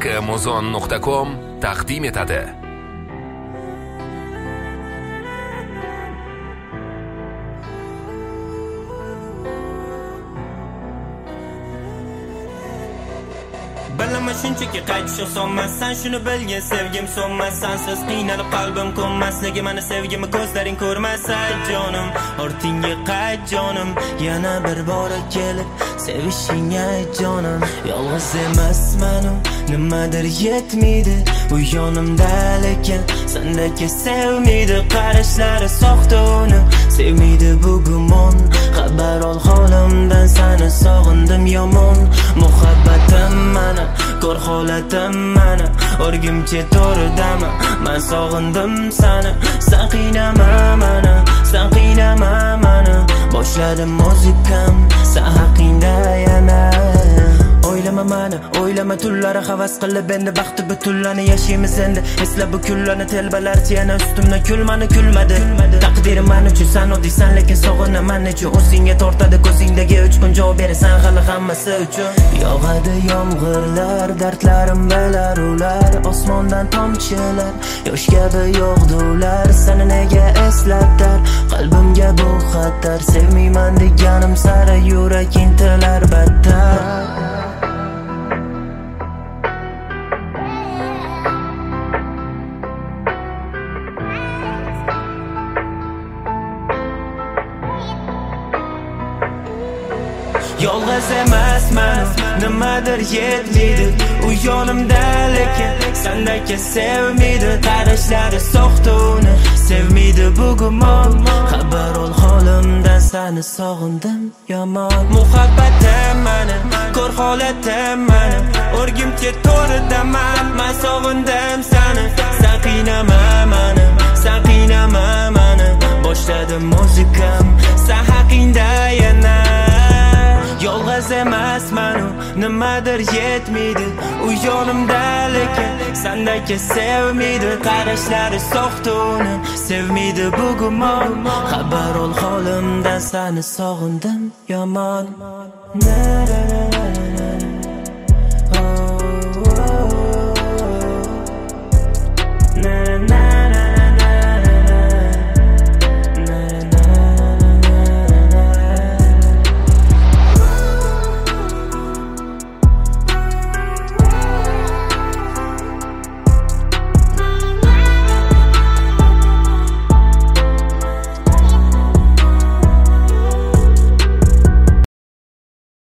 kmozon.com taqdim etadi. Bilama shunchaki qaytish osonmas, sen shuni bilgin, sevgim so'nmas, sensiz qiynalib qalbim ko'nmasligi, meni sevgimni ko'zlaring ko'rmasa jonim, ortingga qayt jonim, yana bir bor kelib sevishingga jonim. Yolg'iz emasman, nimadir yetmaydi u yonimda, lekin sendagi sevmaydi, qarashlari soxta, uni sevmaydi bu gumon. Xabar ol holimdan, seni sog'indim yomon. Muhabbatim mana, ko'r holatim mana, o'rgimcha to'ridami, men sog'indim seni. Sen qiynama mana, sen qiynama mana, boshladim muzikam sen haqingda yana. O'ylama mani, o'ylama tunlari havas qilib, endi baxti butunlarni yashaymiz endi. Esla bu kunlarni, telbalarcha yana ustimdan kulmani kulmadi. Taqdirim men uchun sen odiysan, lekin sog'inaman nechun u senga tortadi. Ko'zingdagi uchqun javob berasan hali hammasi uchun. Yog'adi yomg'irlar, dardlarim bilar ular, osmondan tomchilar, yosh kabi yog'di ular. Seni nega eslatar, qalbimga bu xatar, sevmayman deganim sari yurak intilar battar. Yolg'iz emasman, nimadir yetmaydi u yonimda, lekin sendagi sevmaydi, qarashlari soxta, uni sevmaydi bu gumon. Xabar ol holimdan, seni sog'indim yomon. Muhabbatim mani, ko'r holatim mani, o'rgimcha to'ridaman, men sog'indim seni. Sen qiynama mani, sen qiynama mani, boshladim muzikam sen haqingda yana. Yolg'iz emasman, nimadir yetmaydi u yonimda, lekin sendagi sevmaydi, qarashlari soxta, uni sevmaydi bu gumon. Xabar ol holimdan, seni sog'indim yomon.